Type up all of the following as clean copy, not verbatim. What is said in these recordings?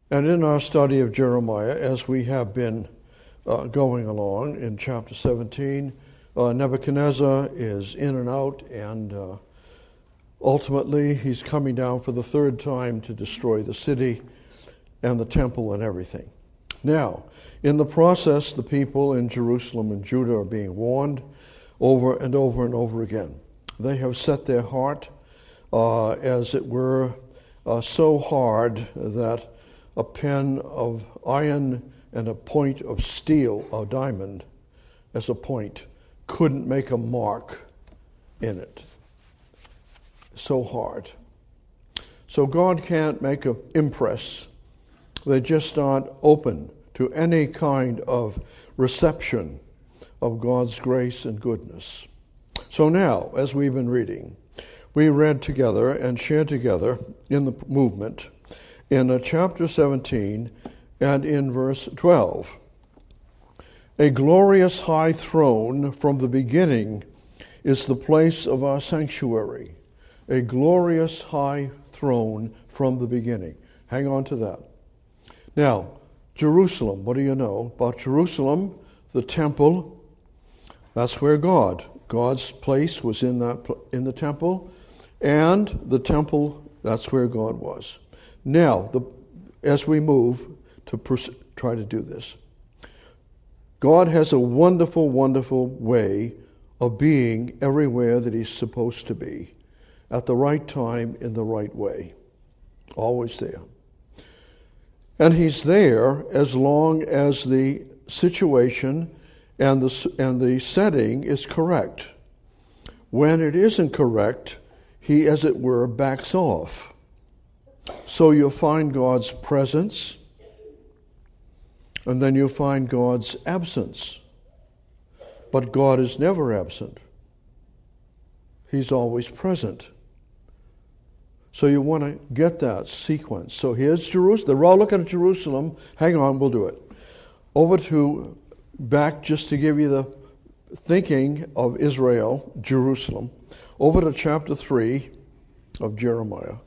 And in our study of Jeremiah, as we have been going along in chapter 17, Nebuchadnezzar is in and out, and ultimately he's coming down for the third time to destroy the city and the temple and everything. Now, in the process, the people in Jerusalem and Judah are being warned over and over and over again. They have set their heart, as it were, so hard that a pen of iron and a point of steel or diamond as a point couldn't make a mark in it. So hard. So God can't make an impress. They just aren't open to any kind of reception of God's grace and goodness. So now, as we've been reading, we read together and shared together in the movement in chapter 17 and in verse 12. A glorious high throne from the beginning is the place of our sanctuary. A glorious high throne from the beginning. Hang on to that. Now, Jerusalem, what do you know about Jerusalem? The temple, that's where God's place was in the temple, and the temple, that's where God was. Now, as we move to try to do this, God has a wonderful, wonderful way of being everywhere that He's supposed to be, at the right time, in the right way. Always there. And He's there as long as the situation and the setting is correct. When it isn't correct, He, as it were, backs off. So you'll find God's presence, and then you'll find God's absence. But God is never absent. He's always present. So you want to get that sequence. So here's Jerusalem. They're all looking at Jerusalem. Hang on, we'll do it. Back just to give you the thinking of Israel, Jerusalem. Over to chapter 3 of Jeremiah.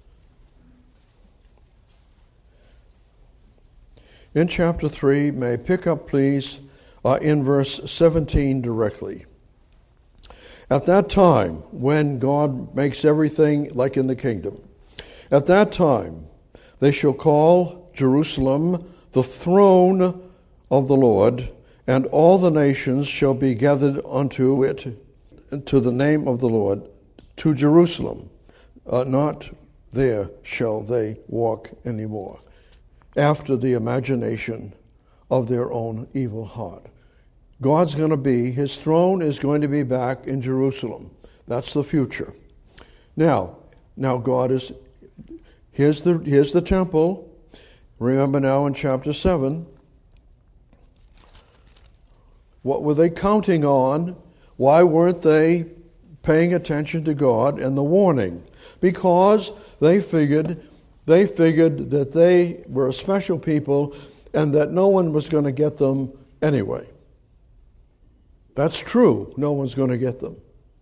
In chapter 3, may pick up, please, in verse 17 directly. At that time, when God makes everything like in the kingdom, at that time they shall call Jerusalem the throne of the Lord, and all the nations shall be gathered unto it, to the name of the Lord, to Jerusalem. Not there shall they walk anymore, after the imagination of their own evil heart. God's going to be, His throne is going to be back in Jerusalem. That's the future. Now God is, here's the temple. Remember now in chapter 7, what were they counting on? Why weren't they paying attention to God and the warning? Because they figured that they were a special people and that no one was going to get them anyway. That's true. No one's going to get them.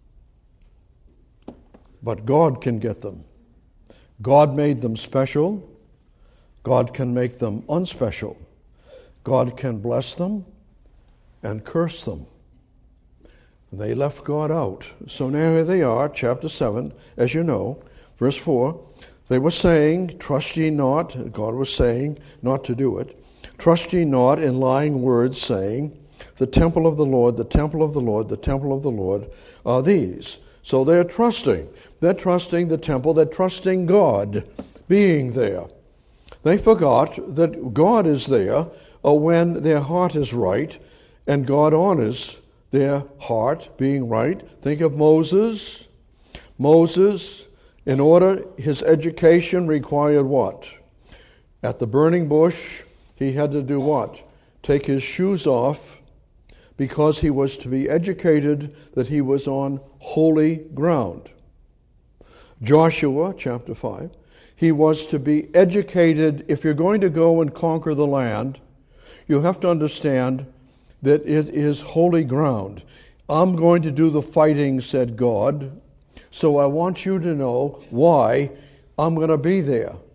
But God can get them. God made them special. God can make them unspecial. God can bless them and curse them. They left God out. So now here they are, chapter 7, as you know, verse 4. They were saying, trust ye not, God was saying not to do it, trust ye not in lying words, saying, the temple of the Lord, the temple of the Lord, the temple of the Lord are these. So they're trusting. They're trusting the temple. They're trusting God being there. They forgot that God is there when their heart is right, and God honors their heart being right. Think of Moses. Moses, in order, his education required what? At the burning bush, he had to do what? Take his shoes off, because he was to be educated that he was on holy ground. Joshua, chapter 5, he was to be educated. If you're going to go and conquer the land, you have to understand that it is holy ground. I'm going to do the fighting, said God, so I want you to know why I'm going to be there.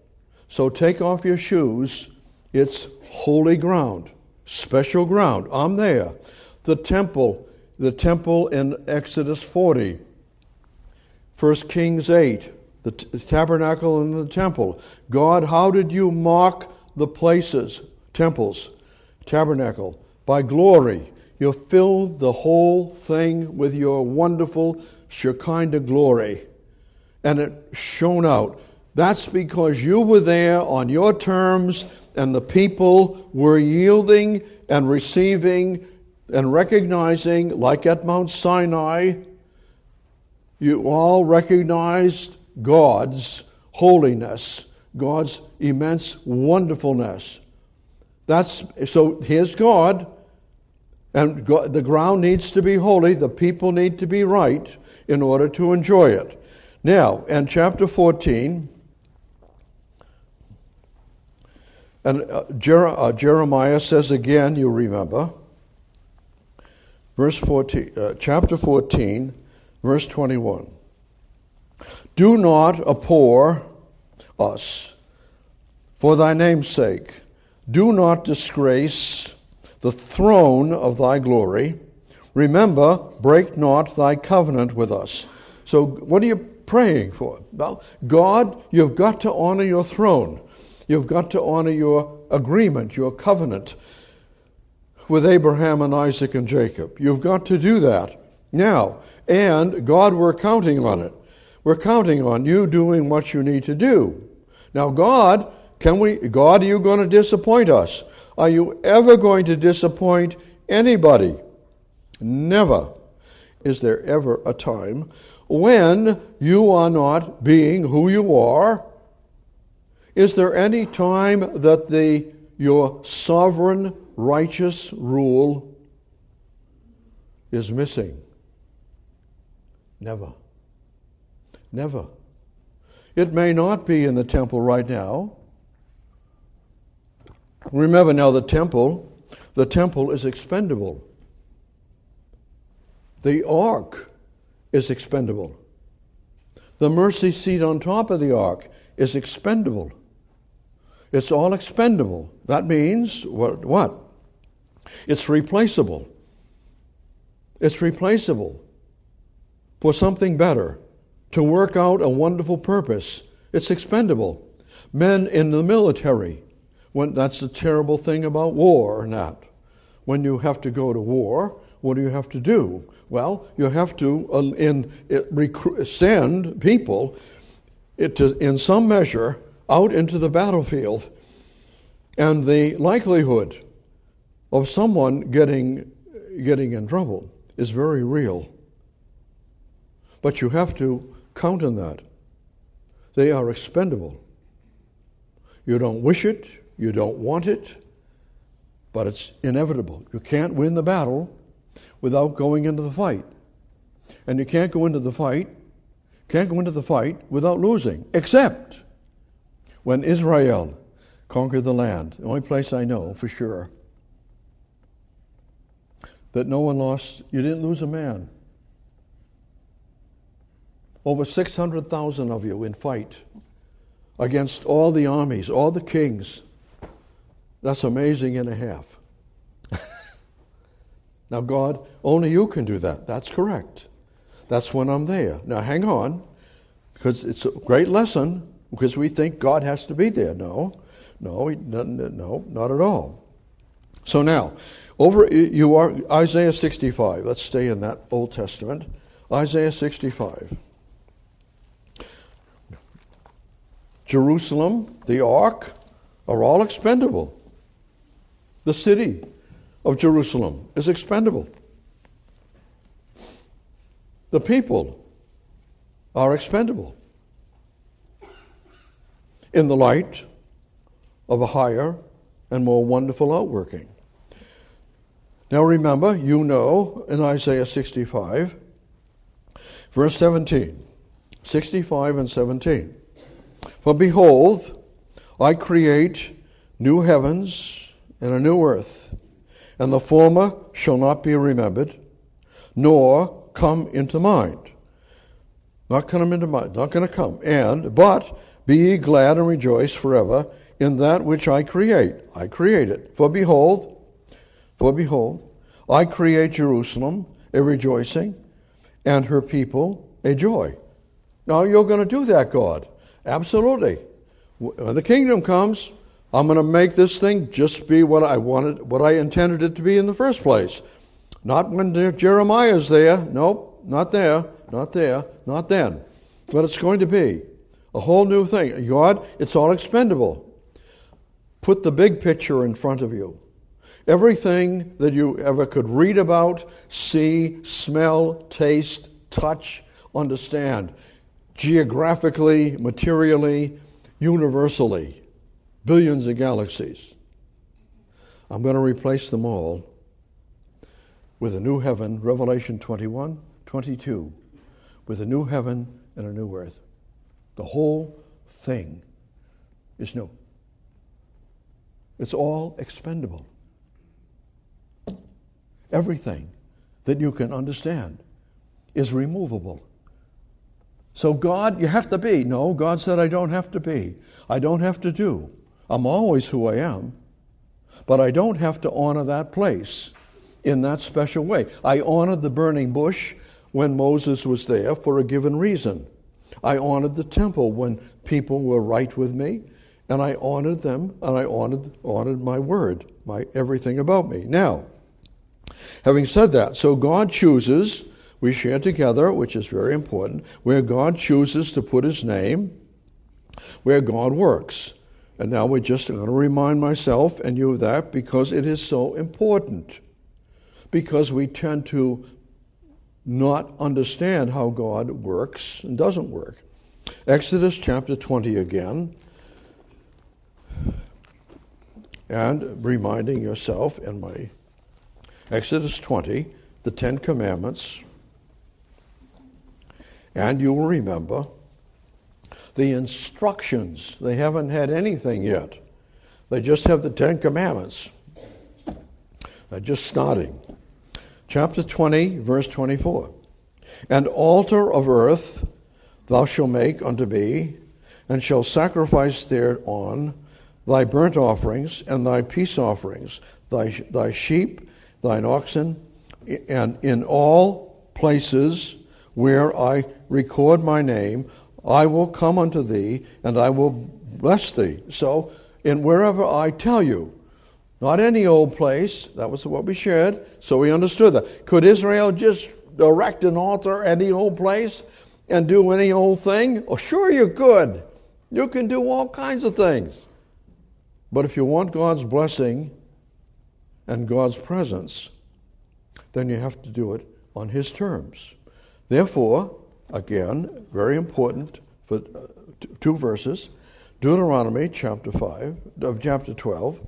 So take off your shoes. It's holy ground, special ground. I'm there. The temple in Exodus 40, 1 Kings 8, the tabernacle and the temple. God, how did you mark the places, temples, tabernacle? By glory. You filled the whole thing with your wonderful Shekinah glory. And it shone out. That's because you were there on your terms, and the people were yielding and receiving and recognizing, like at Mount Sinai, you all recognized God's holiness, God's immense wonderfulness. So here's God, and God, the ground needs to be holy, the people need to be right in order to enjoy it. Now, in chapter 14, and Jeremiah says again, you remember, chapter 14, verse 21. Do not abhor us for thy name's sake. Do not disgrace the throne of thy glory. Remember, break not thy covenant with us. So what are you praying for? Well, God, you've got to honor your throne. You've got to honor your agreement, your covenant with Abraham and Isaac and Jacob. You've got to do that now. And God, we're counting on it. We're counting on you doing what you need to do. Now, God, are you going to disappoint us? Are you ever going to disappoint anybody? Never. Is there ever a time when you are not being who you are? Is there any time that your sovereign, righteous rule is missing? Never. Never. It may not be in the temple right now. Remember now, the temple is expendable. The ark is expendable. The mercy seat on top of the ark is expendable. It's all expendable. That means what? It's replaceable. It's replaceable for something better, to work out a wonderful purpose. It's expendable. Men in the military, that's the terrible thing about war and that. When you have to go to war, what do you have to do? Well, you have to send people in some measure out into the battlefield. And the likelihood of someone getting in trouble is very real. But you have to count on that. They are expendable. You don't wish it, you don't want it, but it's inevitable. You can't win the battle without going into the fight. And you can't go into the fight without losing, except when Israel conquered the land. The only place I know for sure that no one lost, you didn't lose a man. Over 600,000 of you in fight against all the armies, all the kings. That's amazing and a half. Now, God, only you can do that. That's correct. That's when I'm there. Now, hang on, because it's a great lesson, because we think God has to be there. No, not at all. So now, you are Isaiah 65. Let's stay in that Old Testament. Isaiah 65. Jerusalem, the ark, are all expendable. The city of Jerusalem is expendable. The people are expendable in the light of a higher and more wonderful outworking. Now remember, in Isaiah 65, verse 17, 65 and 17, for behold, I create new heavens and a new earth, and the former shall not be remembered, nor come into mind. Not come into mind, not going to come. But Be ye glad and rejoice forever in that which I create. I create it. For behold, I create Jerusalem a rejoicing, and her people a joy. Now you're going to do that, God. Absolutely. When the kingdom comes, I'm going to make this thing just be what I wanted, what I intended it to be in the first place. Not when Jeremiah's there. Nope, not there, not then. But it's going to be a whole new thing. God, it's all expendable. Put the big picture in front of you. Everything that you ever could read about, see, smell, taste, touch, understand, geographically, materially, universally, billions of galaxies. I'm going to replace them all with a new heaven, Revelation 21:22, with a new heaven and a new earth. The whole thing is new. It's all expendable. Everything that you can understand is removable. So God, you have to be. No, God said I don't have to be. I don't have to do. I'm always who I am. But I don't have to honor that place in that special way. I honored the burning bush when Moses was there for a given reason. I honored the temple when people were right with me, and I honored them, and I honored my word, my everything about me. Now, having said that, so God chooses, we share together, which is very important, where God chooses to put his name, where God works. And now we're just going to remind myself and you of that because it is so important. Because we tend to not understand how God works and doesn't work. Exodus chapter 20 again. And reminding yourself in my Exodus 20, the Ten Commandments. And you will remember the instructions. They haven't had anything yet. They just have the Ten Commandments. They're just starting. Chapter 20, verse 24. An altar of earth thou shalt make unto me, and shalt sacrifice thereon thy burnt offerings and thy peace offerings, thy sheep, thine oxen, and in all places where I record my name, I will come unto thee, and I will bless thee. So, in wherever I tell you, not any old place, that was what we shared, so we understood that. Could Israel just erect an altar any old place and do any old thing? Oh, sure you could. You can do all kinds of things. But if you want God's blessing and God's presence, then you have to do it on his terms. Therefore, again, very important for two verses, Deuteronomy chapter 12.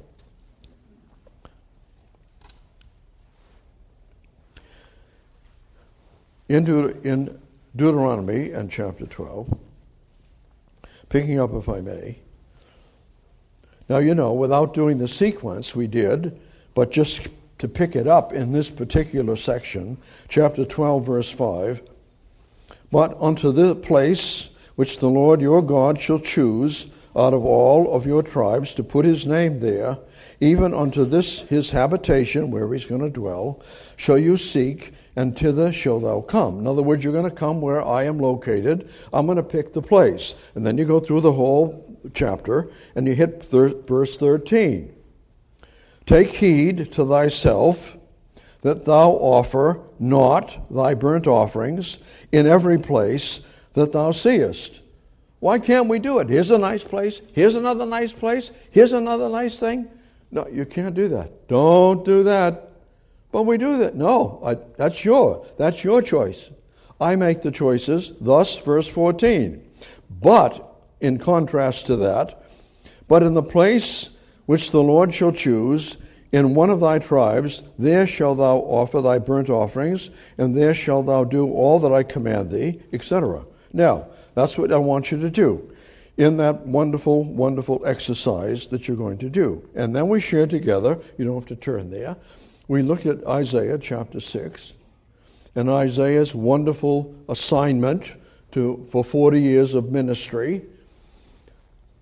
In Deuteronomy and chapter 12, picking up if I may. Now, you know, without doing the sequence we did, but just to pick it up in this particular section, chapter 12, verse 5, but unto the place which the Lord your God shall choose out of all of your tribes to put his name there, even unto this his habitation, where he's going to dwell, shall you seek, and thither shall thou come. In other words, you're going to come where I am located. I'm going to pick the place. And then you go through the whole chapter, and you hit verse 13. Take heed to thyself that thou offer not thy burnt offerings in every place that thou seest. Why can't we do it? Here's a nice place. Here's another nice place. Here's another nice thing. No, you can't do that. Don't do that. But we do that. No, that's your choice. I make the choices. Thus, verse 14. But, in contrast to that, but in the place which the Lord shall choose, in one of thy tribes, there shalt thou offer thy burnt offerings, and there shalt thou do all that I command thee, etc. Now, that's what I want you to do in that wonderful, wonderful exercise that you're going to do. And then we share together, you don't have to turn there, we looked at Isaiah chapter 6, and Isaiah's wonderful assignment for 40 years of ministry,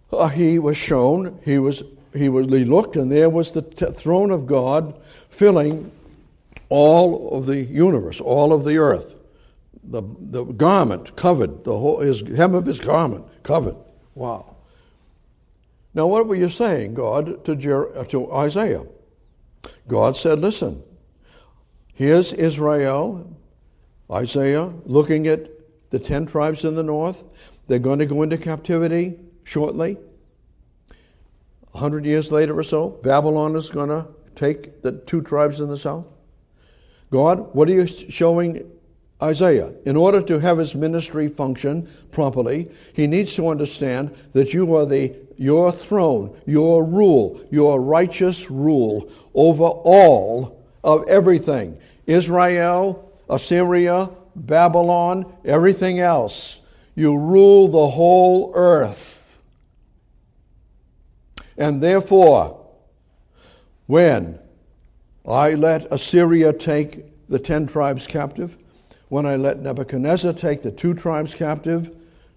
he was shown, he looked, and there was the throne of God filling all of the universe, all of the earth. The garment covered, the whole hem of his garment covered. Wow. Now what were you saying, God, to Isaiah? God said, listen, here's Israel, Isaiah, looking at the 10 tribes in the north. They're going to go into captivity shortly. 100 years later or so, Babylon is going to take the 2 tribes in the south. God, what are you showing Isaiah? In order to have his ministry function properly, he needs to understand that you are your throne, your rule, your righteous rule over all of everything. Israel, Assyria, Babylon, everything else. You rule the whole earth. And therefore, when I let Assyria take the 10 tribes captive, when I let Nebuchadnezzar take the 2 tribes captive,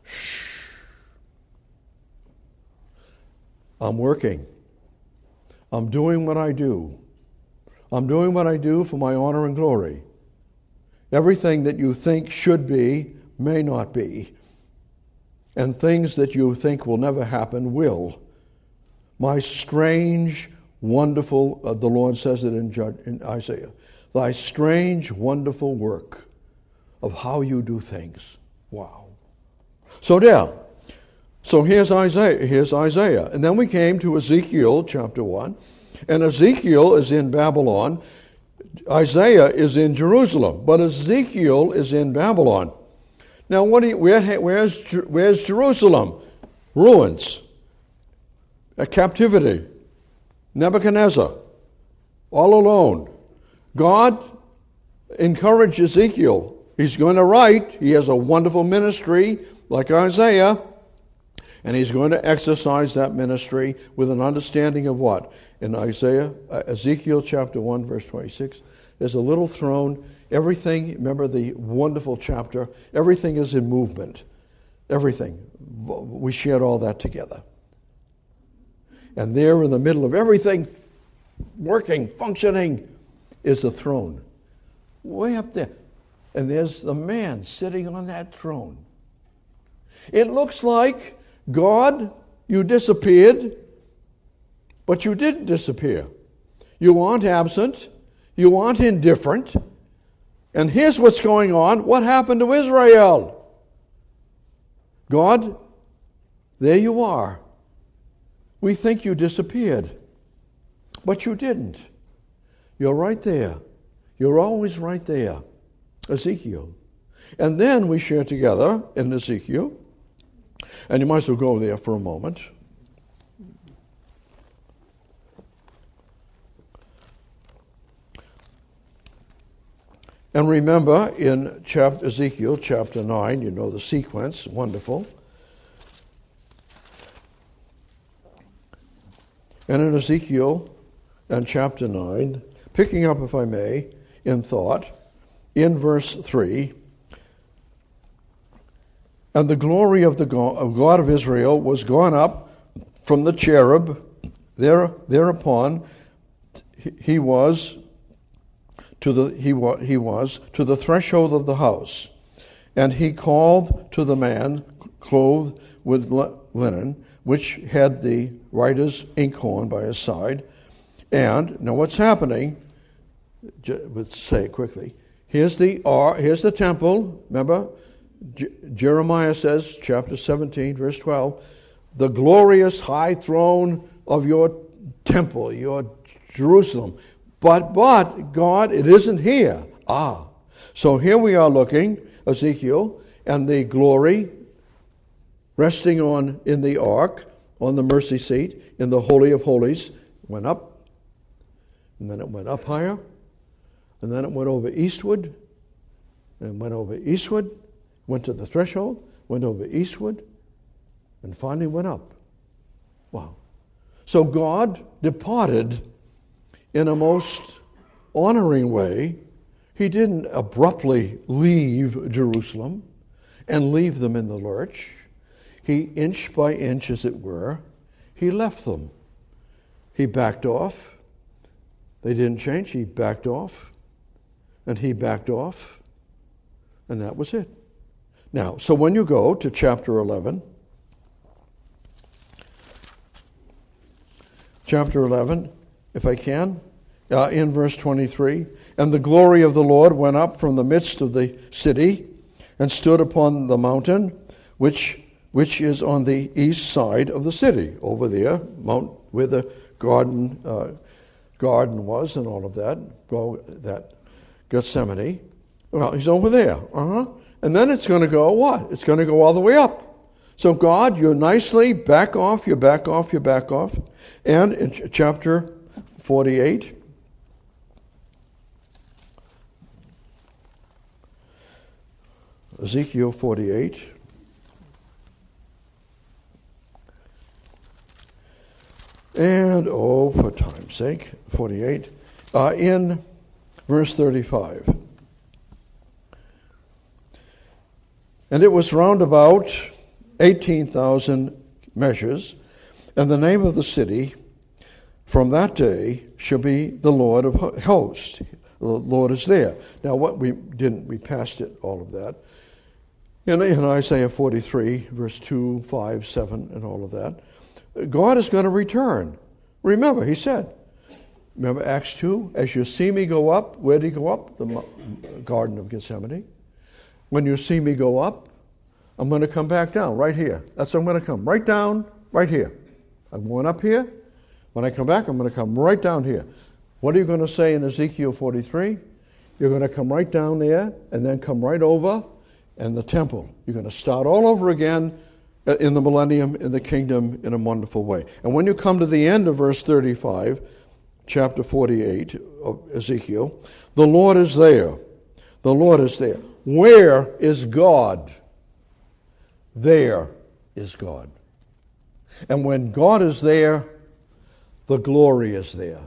I'm working. I'm doing what I do. I'm doing what I do for my honor and glory. Everything that you think should be may not be. And things that you think will never happen will. My strange, wonderful, the Lord says it in Isaiah, thy strange, wonderful work of how you do things. Wow. So here's Isaiah. And then we came to Ezekiel chapter 1. And Ezekiel is in Babylon. Isaiah is in Jerusalem. But Ezekiel is in Babylon. Now where's Jerusalem? Ruins. A captivity. Nebuchadnezzar. All alone. God encouraged Ezekiel. He's going to write. He has a wonderful ministry like Isaiah. And he's going to exercise that ministry with an understanding of what? In Ezekiel chapter 1, verse 26, there's a little throne. Everything, remember the wonderful chapter, everything is in movement. Everything. We shared all that together. And there in the middle of everything working, functioning, is the throne. Way up there. And there's the man sitting on that throne. It looks like, God, you disappeared, but you didn't disappear. You aren't absent. You aren't indifferent. And here's what's going on. What happened to Israel? God, there you are. We think you disappeared, but you didn't. You're right there. You're always right there. Ezekiel. And then we share together in Ezekiel, and you might as well go there for a moment. And remember in Ezekiel chapter 9, you know the sequence, wonderful. And in Ezekiel and chapter 9, picking up, if I may, in thought, in verse 3, and the glory of the God of Israel was gone up from the cherub. Thereupon he was to the threshold of the house, and he called to the man clothed with linen, which had the writer's inkhorn by his side. And now what's happening? Let's say it quickly. Here's the temple. Remember, Jeremiah says, chapter 17, verse 12, the glorious high throne of your temple, your Jerusalem. But God, it isn't here. So here we are looking, Ezekiel, and the glory resting in the ark, on the mercy seat, in the Holy of Holies, went up, and then it went up higher, and then it went over eastward, and went over eastward, went to the threshold, went over eastward, and finally went up. Wow. So God departed in a most honoring way. He didn't abruptly leave Jerusalem and leave them in the lurch. He, inch by inch, as it were, he left them. He backed off. They didn't change. He backed off. And he backed off. And that was it. Now, so when you go to chapter 11, if I can, in verse 23, and the glory of the Lord went up from the midst of the city and stood upon the mountain, which is on the east side of the city, over there, mount where the garden was and all of that, that Gethsemane. Well, he's over there. And then it's going to go what? It's going to go all the way up. So God, you nicely back off, you back off, you back off. And in chapter 48, Ezekiel 48, and for time's sake, 48, in verse 35. And it was round about 18,000 measures, and the name of the city from that day shall be the Lord of hosts. The Lord is there. Now, we passed it, all of that. In Isaiah 43, verse 2, 5, 7, and all of that, God is going to return. Remember, he said, remember Acts 2, as you see me go up, where did he go up? The Garden of Gethsemane. When you see me go up, I'm going to come back down, right here. That's where I'm going to come, right down, right here. I'm going up here. When I come back, I'm going to come right down here. What are you going to say in Ezekiel 43? You're going to come right down there and then come right over and the temple. You're going to start all over again in the millennium, in the kingdom, in a wonderful way. And when you come to the end of verse 35, chapter 48 of Ezekiel, the Lord is there. The Lord is there. Where is God? There is God. And when God is there, the glory is there.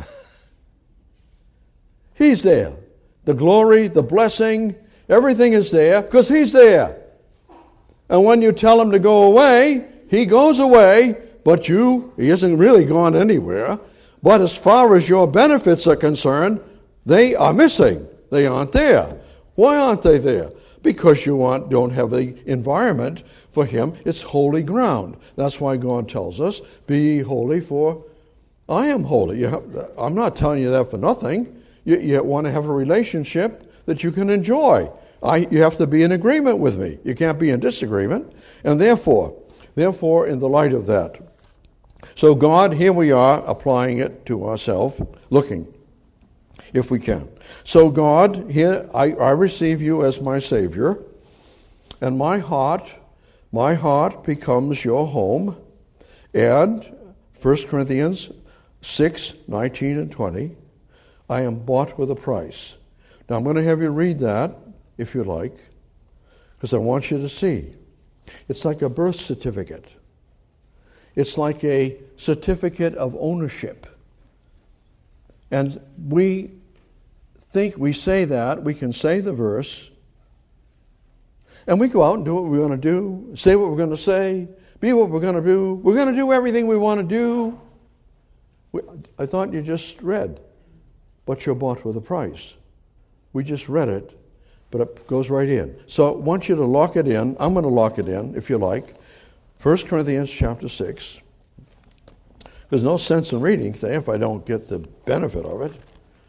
He's there. The glory, the blessing, everything is there because he's there. And when you tell him to go away, he goes away, but he isn't really gone anywhere. But as far as your benefits are concerned, they are missing. They aren't there. Why aren't they there? Because you don't have the environment for him. It's holy ground. That's why God tells us, be ye holy, for I am holy. I'm not telling you that for nothing. You want to have a relationship that you can enjoy. You have to be in agreement with me. You can't be in disagreement. And therefore, in the light of that, so God, here we are applying it to ourselves, looking, if we can. So God, here I receive you as my Savior, and my heart becomes your home. And 1 Corinthians 6, 19 and 20, I am bought with a price. Now I'm going to have you read that, if you like, because I want you to see. It's like a birth certificate. It's like a certificate of ownership. And we say that, we can say the verse, and we go out and do what we're going to do, say what we're going to say, be what we're going to do. We're going to do everything we want to do. I thought you just read, but you're bought with a price. We just read it, but it goes right in. So I want you to lock it in. I'm going to lock it in, if you like. 1 Corinthians chapter 6. There's no sense in reading today if I don't get the benefit of it.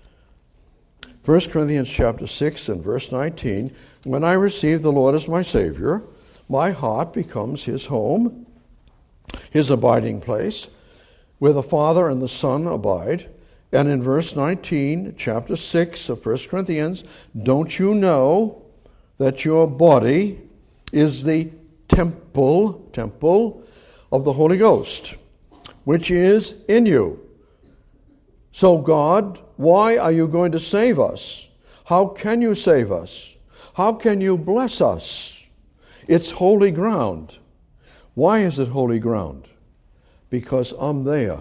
1 Corinthians chapter 6 and verse 19, when I receive the Lord as my Savior, my heart becomes his home, his abiding place, where the Father and the Son abide. And in verse 19, chapter 6 of 1 Corinthians, don't you know that your body is the temple of the Holy Ghost, which is in you? So God, why are you going to save us? How can you save us? How can you bless us? It's holy ground. Why is it holy ground? Because I'm there.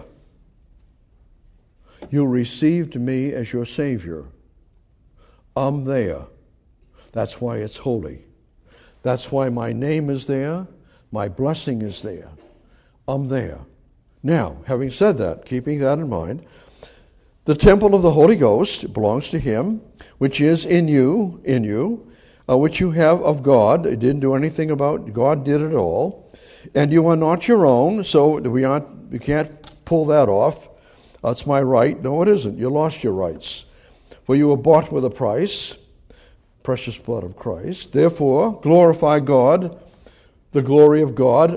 You received me as your Savior. I'm there. That's why it's holy. That's why my name is there. My blessing is there. I'm there. Now, having said that, keeping that in mind, the temple of the Holy Ghost belongs to Him, which is in you, which you have of God. It didn't do anything about, God did it all. And you are not your own, so we can't pull that off. That's my right. No, it isn't. You lost your rights. For you were bought with a price, precious blood of Christ. Therefore, glorify God. The glory of God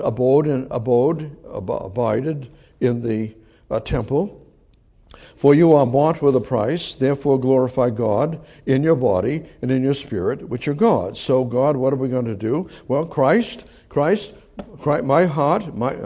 abided in the temple. For you are bought with a price, therefore glorify God in your body and in your spirit, which are God's. So God, what are we going to do? Well, Christ, my heart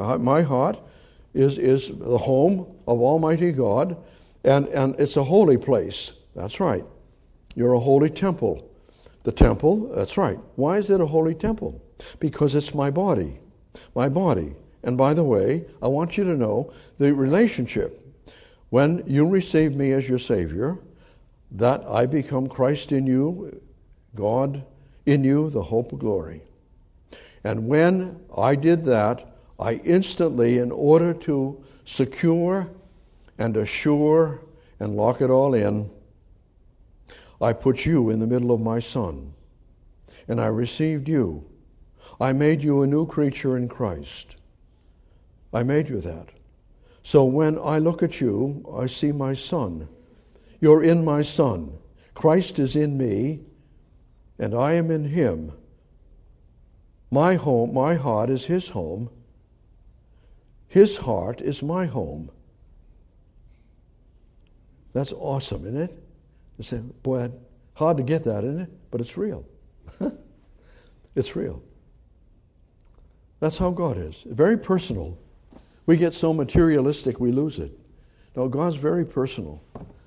is the home of Almighty God, and it's a holy place. That's right. You're a holy temple. The temple, that's right. Why is it a holy temple? Because it's my body. My body. And by the way, I want you to know the relationship. When you receive me as your Savior, that I become Christ in you, God in you, the hope of glory. And when I did that, I instantly, in order to secure and assure and lock it all in, I put you in the middle of my Son. And I received you. I made you a new creature in Christ. I made you that. So when I look at you, I see my Son. You're in my Son. Christ is in me, and I am in Him. My home, my heart is His home. His heart is my home. That's awesome, isn't it? You say, boy, hard to get that, isn't it? But it's real. It's real. That's how God is. Very personal. We get so materialistic we lose it. No, God's very personal.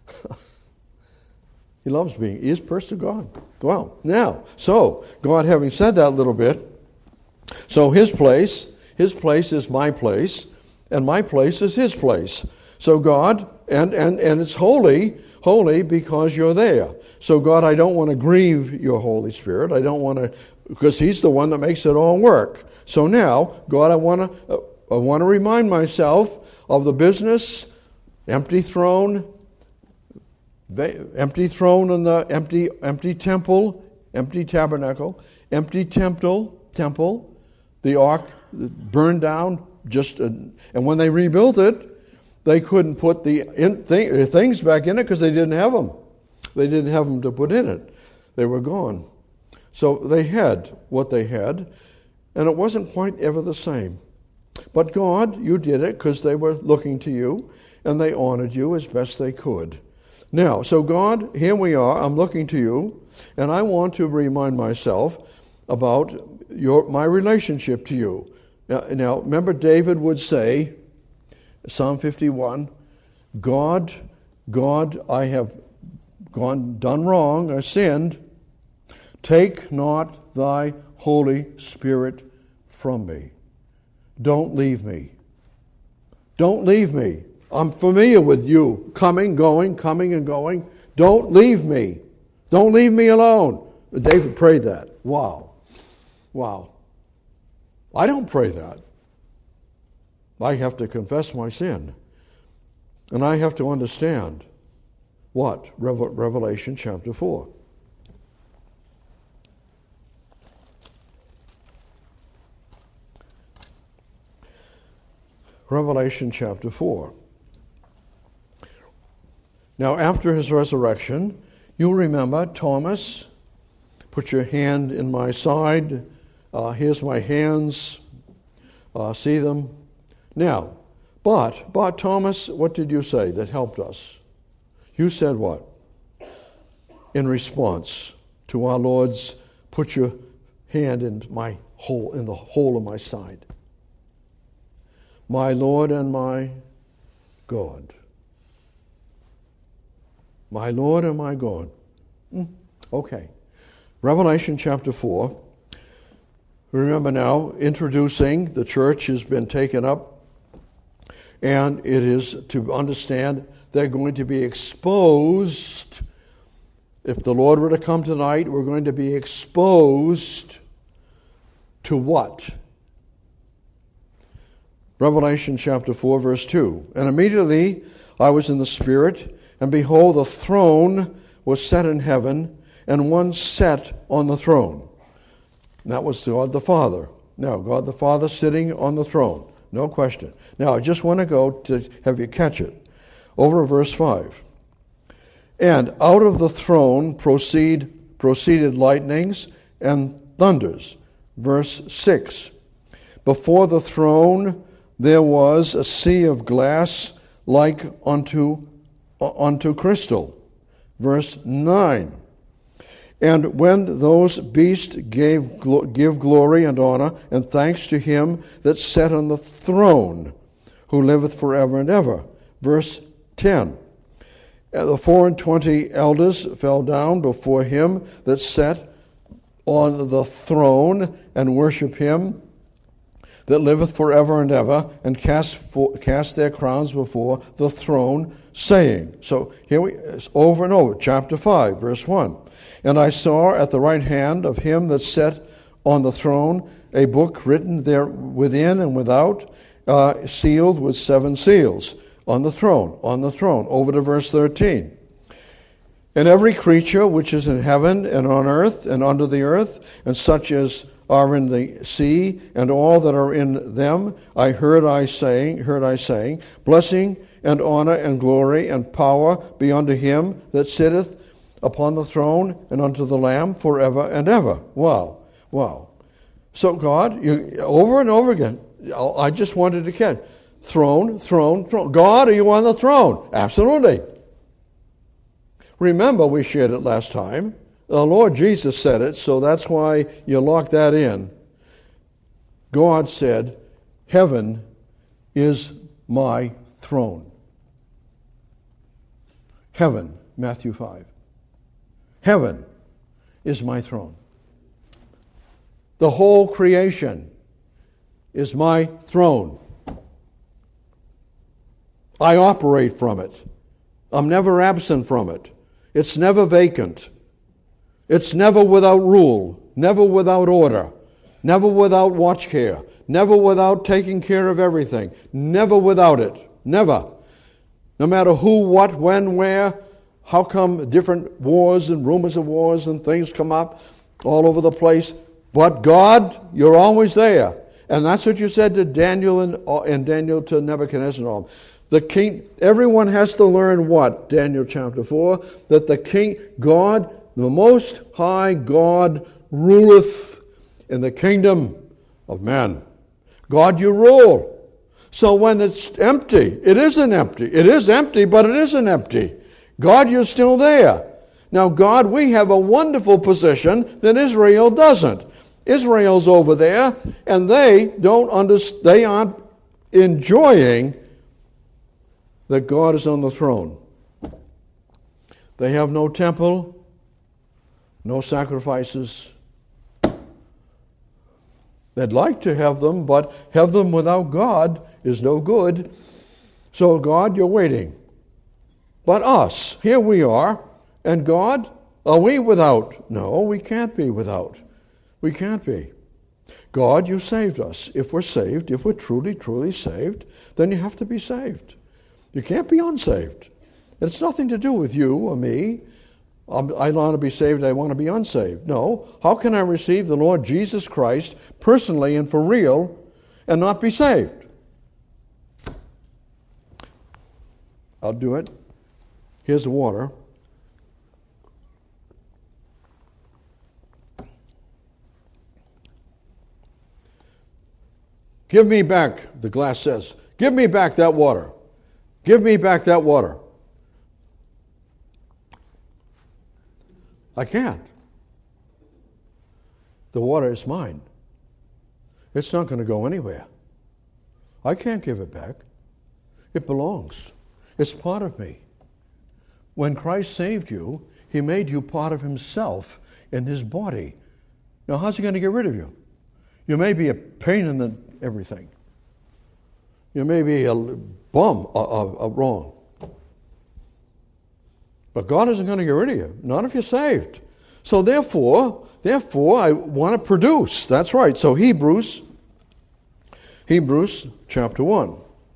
He loves being, He is personal God. Well, now, so, God having said that little bit, so His place is my place, and my place is His place. So God, and it's holy because you're there. So God, I don't want to grieve your Holy Spirit. I don't want to, because He's the one that makes it all work. So now, God, I want to remind myself of the business, empty throne and the empty temple, empty tabernacle, empty temple, the ark burned down. And when they rebuilt it, they couldn't put the things back in it because they didn't have them. They didn't have them to put in it. They were gone. So they had what they had, and it wasn't quite ever the same. But God, you did it because they were looking to you, and they honored you as best they could. Now, so God, here we are, I'm looking to you, and I want to remind myself about my relationship to you. Now, remember David would say, Psalm 51, God, I have done wrong, I sinned. Take not thy Holy Spirit from me. Don't leave me. Don't leave me. I'm familiar with you. Coming, and going. Don't leave me. Don't leave me alone. David prayed that. Wow. I don't pray that. I have to confess my sin. And I have to understand what? Revelation chapter 4. Revelation chapter 4. Now, after his resurrection, you'll remember Thomas, put your hand in my side. Here's my hands. See them? Now, but Thomas, what did you say that helped us? You said what? In response to our Lord's, put your hand in the hole of my side. My Lord and my God. My Lord and my God. Okay. Revelation chapter 4. Remember now, introducing the church has been taken up, and it is to understand they're going to be exposed. If the Lord were to come tonight, we're going to be exposed to what? Revelation chapter 4, verse 2. And immediately I was in the Spirit, and behold, the throne was set in heaven, and one sat on the throne. And that was God the Father. Now, God the Father sitting on the throne. No question. Now, I just want to go to have you catch it. Over to verse 5. And out of the throne proceeded lightnings and thunders. Verse 6. Before the throne there was a sea of glass like unto crystal. Verse 9. And when those beasts give glory and honor and thanks to him that sat on the throne, who liveth forever and ever. Verse 10. And the 24 elders fell down before him that sat on the throne and worship him that liveth forever and ever, and cast their crowns before the throne, saying. So here it's over and over, chapter 5, verse 1. And I saw at the right hand of him that sat on the throne a book written there within and without, sealed with 7 seals, on the throne. Over to verse 13. And every creature which is in heaven and on earth and under the earth, and such as are in the sea, and all that are in them, I heard I saying, blessing and honor and glory and power be unto him that sitteth upon the throne and unto the Lamb forever and ever. Wow. So God, over and over again, I just wanted to catch. Throne. God, are you on the throne? Absolutely. Remember, we shared it last time. The Lord Jesus said it, so that's why you lock that in. God said, heaven is my throne. Heaven, Matthew 5. Heaven is my throne. The whole creation is my throne. I operate from it. I'm never absent from it. It's never vacant. It's never without rule, never without order, never without watch care, never without taking care of everything, never without it, never. No matter who, what, when, where, how come different wars and rumors of wars and things come up all over the place. But God, you're always there. And that's what you said to Daniel and Daniel to Nebuchadnezzar and all. The king, everyone has to learn what? Daniel chapter 4, that the king, God, the Most High God, ruleth in the kingdom of man. God, you rule. So when it's empty, it isn't empty. It is empty, but it isn't empty. God, you're still there. Now, God, we have a wonderful position that Israel doesn't. Israel's over there, and they aren't enjoying that God is on the throne. They have no temple, no sacrifices. They'd like to have them, but have them without God is no good. So God, you're waiting. But us, here we are, and God, are we without? No, we can't be without. We can't be. God, you saved us. If we're saved, if we're truly, truly saved, then you have to be saved. You can't be unsaved. It's nothing to do with you or me. I want to be saved, I want to be unsaved. No. How can I receive the Lord Jesus Christ personally and for real and not be saved? I'll do it. Here's the water. Give me back, the glass says. Give me back that water. Give me back that water. I can't. The water is mine. It's not going to go anywhere. I can't give it back. It belongs. It's part of me. When Christ saved you, He made you part of Himself in His body. Now, how's He going to get rid of you? You may be a pain in the everything. You may be a bum of wrong. But God isn't going to get rid of you, not if you're saved. So therefore, I want to produce. That's right. So Hebrews Hebrews chapter 1.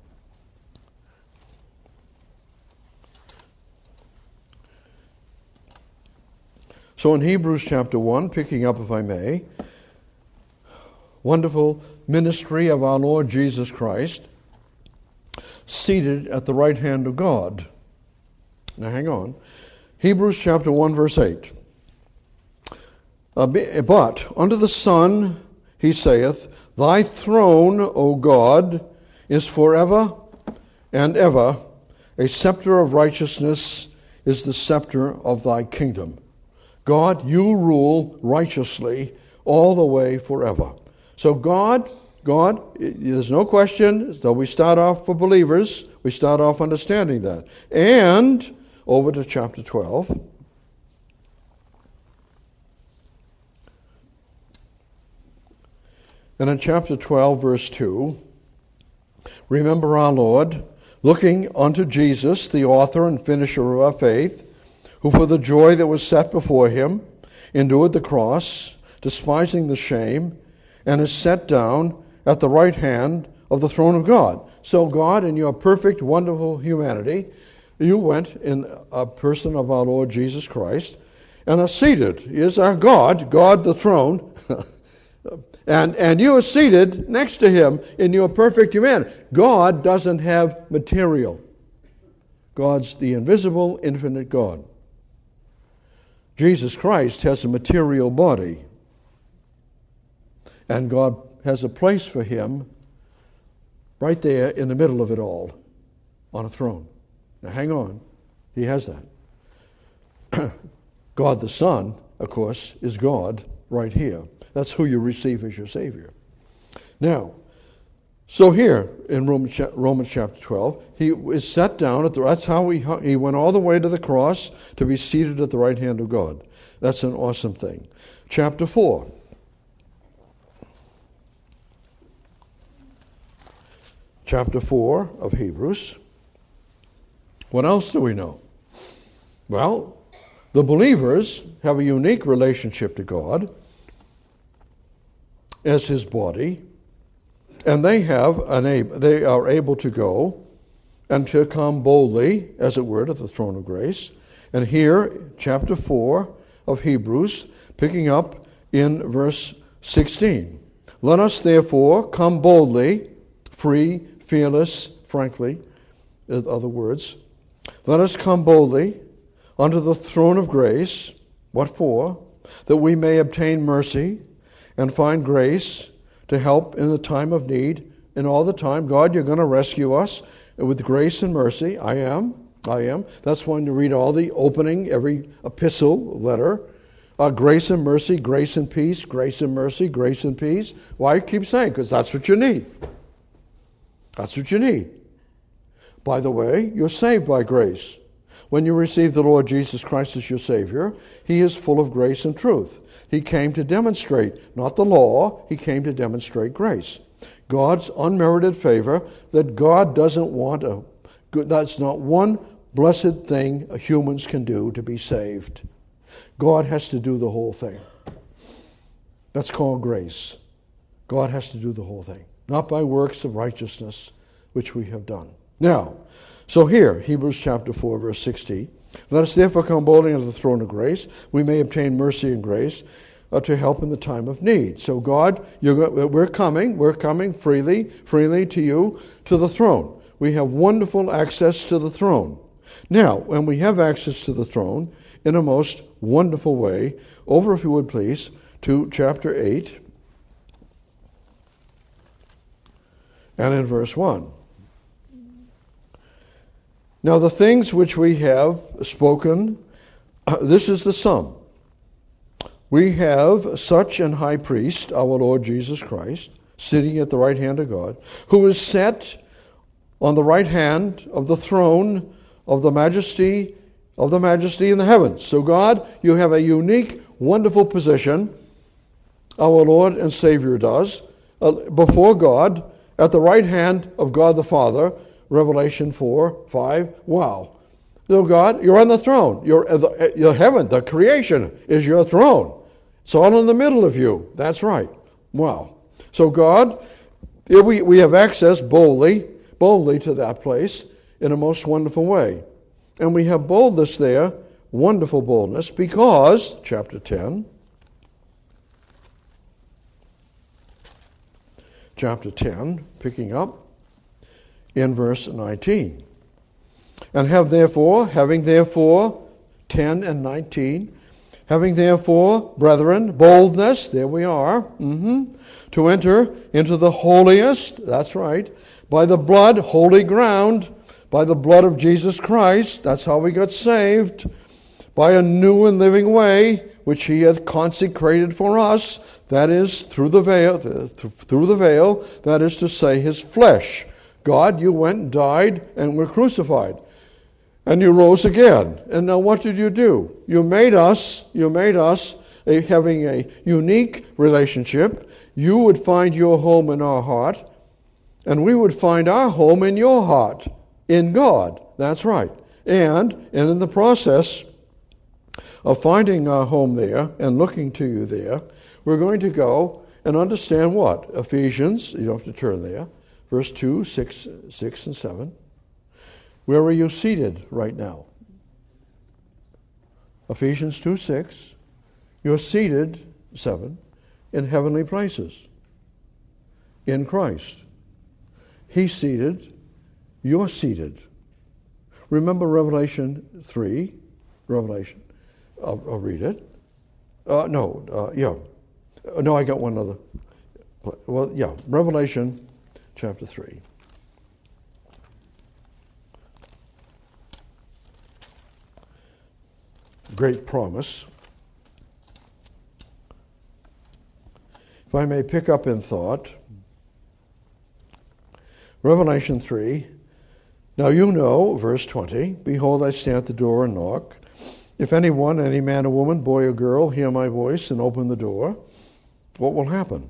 So in Hebrews chapter 1, picking up, if I may, wonderful ministry of our Lord Jesus Christ, seated at the right hand of God. Now hang on. Hebrews chapter 1, verse 8. But unto the Son he saith, Thy throne, O God, is forever and ever. A scepter of righteousness is the scepter of thy kingdom. God, you rule righteously all the way forever. So God, there's no question, though we start off for believers, we start off understanding that. And over to chapter 12. And in chapter 12, verse 2, remember our Lord, looking unto Jesus, the author and finisher of our faith, who for the joy that was set before him endured the cross, despising the shame, and is set down at the right hand of the throne of God. So God, in your perfect, wonderful humanity, you went in a person of our Lord Jesus Christ and are seated. He is our God the throne, and you are seated next to him in your perfect humanity. God doesn't have material. God's the invisible, infinite God. Jesus Christ has a material body, and God has a place for him right there in the middle of it all on a throne. Now hang on, he has that. God the Son, of course, is God right here. That's who you receive as your Savior. Now, so here in Romans chapter 12, he is set down that's how he went all the way to the cross to be seated at the right hand of God. That's an awesome thing. Chapter 4. Chapter 4 of Hebrews. What else do we know? Well, the believers have a unique relationship to God as his body, and they are able to go and to come boldly, as it were, to the throne of grace. And here, chapter 4 of Hebrews, picking up in verse 16. Let us therefore come boldly, free, fearless, frankly, in other words. Let us come boldly unto the throne of grace. What for? That we may obtain mercy and find grace to help in the time of need. And all the time, God, you're going to rescue us with grace and mercy. I am. That's when you read all the opening, every epistle, letter. Grace and mercy, grace and peace, grace and mercy, grace and peace. Why? I keep saying, because that's what you need. That's what you need. By the way, you're saved by grace. When you receive the Lord Jesus Christ as your Savior, he is full of grace and truth. He came to demonstrate, not the law, he came to demonstrate grace. God's unmerited favor that God doesn't want that's not one blessed thing humans can do to be saved. God has to do the whole thing. That's called grace. God has to do the whole thing, not by works of righteousness, which we have done. Now, so here, Hebrews chapter 4, verse 16. Let us therefore come boldly unto the throne of grace, we may obtain mercy and grace to help in the time of need. So God, we're coming freely to you, to the throne. We have wonderful access to the throne. Now, when we have access to the throne in a most wonderful way, over, if you would please, to chapter 8 and in verse 1. Now the things which we have spoken, this is the sum. We have such an high priest, our Lord Jesus Christ, sitting at the right hand of God, who is set on the right hand of the throne of the majesty in the heavens. So God, you have a unique, wonderful position, our Lord and Savior does, before God, at the right hand of God the Father, Revelation 4:5. Wow. So God, you're on the throne. Your heaven, the creation, is your throne. It's all in the middle of you. That's right. Wow. So God, Here we have access boldly to that place in a most wonderful way. And we have boldness there, wonderful boldness, because, chapter 10, picking up in verse 19. And having therefore, 10 and 19, having therefore, brethren, boldness, there we are, to enter into the holiest, that's right, by the blood, holy ground, by the blood of Jesus Christ, that's how we got saved, by a new and living way, which he hath consecrated for us, that is, through the veil, that is to say, his flesh. God, you went and died and were crucified. And you rose again. And now what did you do? You made us having a unique relationship. You would find your home in our heart, and we would find our home in your heart, in God. That's right. And in the process of finding our home there and looking to you there, we're going to go and understand what? Ephesians, you don't have to turn there, verse 2, 6 and 7. Where are you seated right now? Ephesians 2:6. You're seated, 7, in heavenly places. In Christ. He's seated. You're seated. Remember Revelation 3? Revelation. I'll read it. No, I got one other. Well, yeah. Revelation chapter 3. Great promise. If I may pick up in thought, Revelation 3, now you know, verse 20, behold, I stand at the door and knock. If anyone, any man or woman, boy or girl, hear my voice and open the door, what will happen?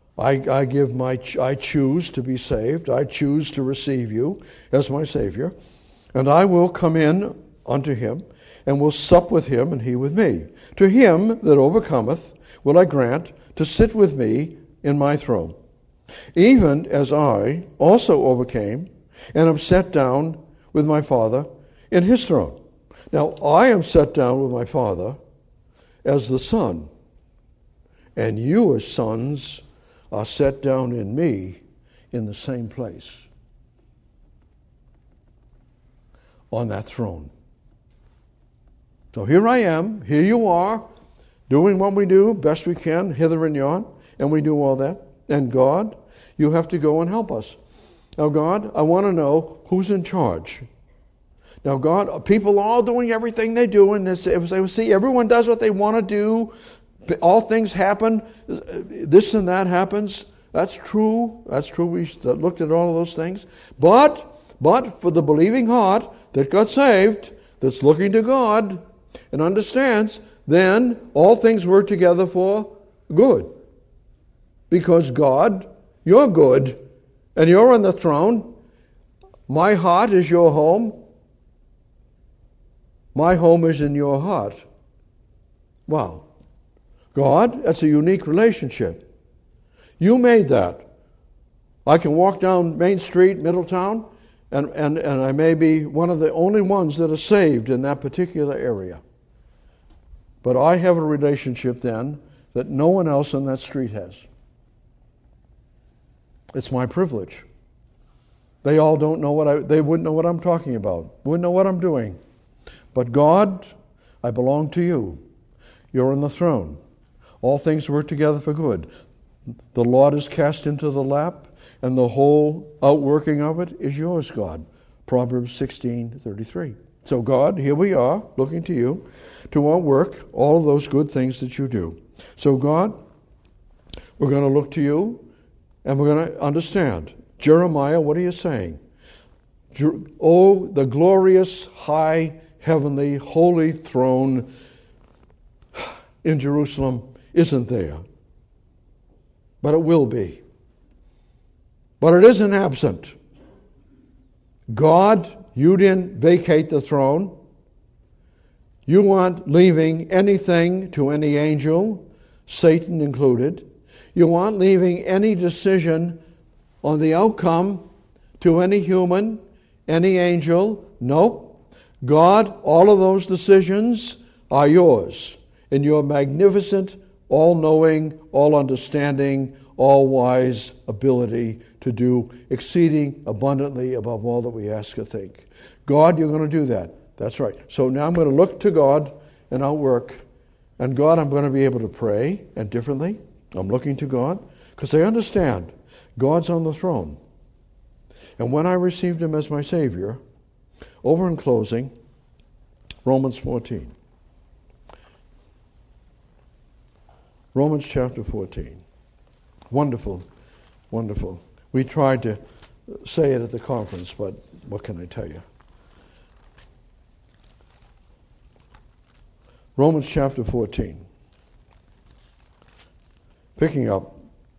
I choose to be saved. I choose to receive you as my Savior. And I will come in unto him, and will sup with him, and he with me. To him that overcometh will I grant to sit with me in my throne, even as I also overcame, and am set down with my Father in his throne. Now I am set down with my Father as the Son, and you as sons are set down in me in the same place, on that throne. So here I am, here you are, doing what we do, best we can, hither and yon, and we do all that. And God, you have to go and help us. Now God, I want to know who's in charge. Now God, people all doing everything they do, and they see everyone does what they want to do, all things happen, this and that happens. That's true. We looked at all of those things. But for the believing heart that got saved, that's looking to God, and understands, then all things work together for good. Because God, you're good, and you're on the throne. My heart is your home. My home is in your heart. Wow. God, that's a unique relationship. You made that. I can walk down Main Street, Middletown, and I may be one of the only ones that are saved in that particular area. But I have a relationship then that no one else on that street has. It's my privilege. They all don't know they wouldn't know what I'm talking about, wouldn't know what I'm doing. But God, I belong to you. You're on the throne. All things work together for good. The lot is cast into the lap, and the whole outworking of it is yours, God. Proverbs 16:33. So God, here we are, looking to you to outwork all of those good things that you do. So God, we're going to look to you, and we're going to understand. Jeremiah, what are you saying? Oh, the glorious, high, heavenly, holy throne in Jerusalem isn't there. But it will be. But it isn't absent. God, you didn't vacate the throne. You aren't leaving anything to any angel, Satan included. You aren't leaving any decision on the outcome to any human, any angel. Nope. God, all of those decisions are yours in your magnificent, all-knowing, all-understanding, all-wise ability to do exceeding abundantly above all that we ask or think. God, you're going to do that. That's right. So now I'm going to look to God and I'll work. And God, I'm going to be able to pray and differently. I'm looking to God because I understand God's on the throne. And when I received Him as my Savior, over in closing, Romans 14. Romans chapter 14. Wonderful, wonderful. We tried to say it at the conference, but what can I tell you? Romans chapter 14. Picking up.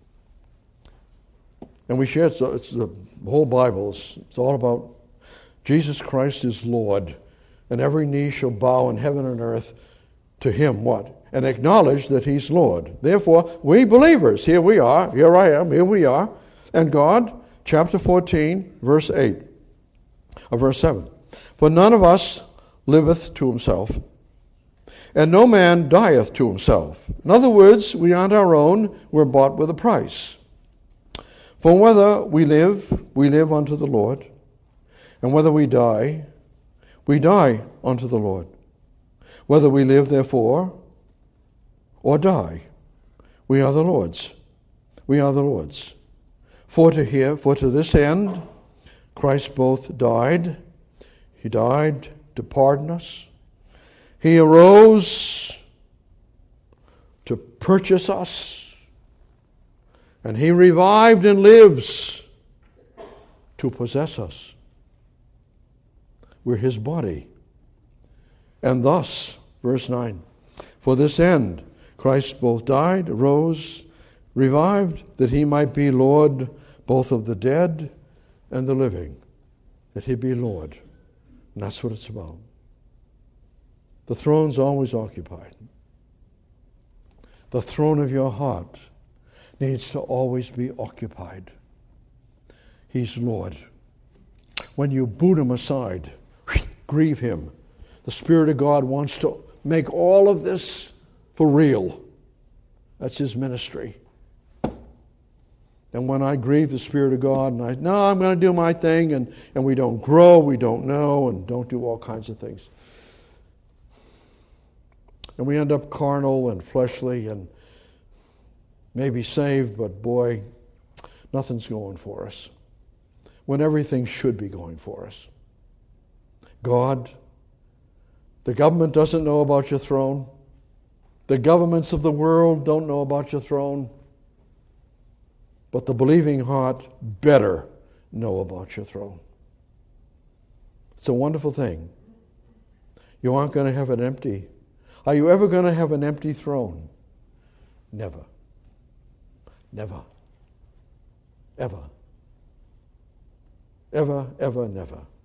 And we share, it's the whole Bible. It's all about Jesus Christ is Lord, and every knee shall bow in heaven and earth to Him, what? And acknowledge that He's Lord. Therefore, we believers, here we are, here I am, here we are. And God, chapter 14, verse 8, or verse 7. For none of us liveth to himself, and no man dieth to himself. In other words, we aren't our own, we're bought with a price. For whether we live unto the Lord, and whether we die unto the Lord. Whether we live, therefore, or die, we are the Lord's. We are the Lord's. For to this end Christ both died. He died to pardon us. He arose to purchase us. And He revived and lives to possess us. We're His body. And thus, verse 9, for this end Christ both died, arose, revived, that He might be Lord both of the dead and the living. That He be Lord. And that's what it's about. The throne's always occupied. The throne of your heart needs to always be occupied. He's Lord. When you boot Him aside, grieve Him. The Spirit of God wants to make all of this for real. That's His ministry. And when I grieve the Spirit of God and I'm going to do my thing, and we don't grow, we don't know, and don't do all kinds of things. And we end up carnal and fleshly and maybe saved, but boy, nothing's going for us. When everything should be going for us. God, the government doesn't know about your throne. The governments of the world don't know about your throne. But the believing heart better know about your throne. It's a wonderful thing. You aren't going to have it empty. Are you ever going to have an empty throne? Never. Never. Ever. Ever, ever, never.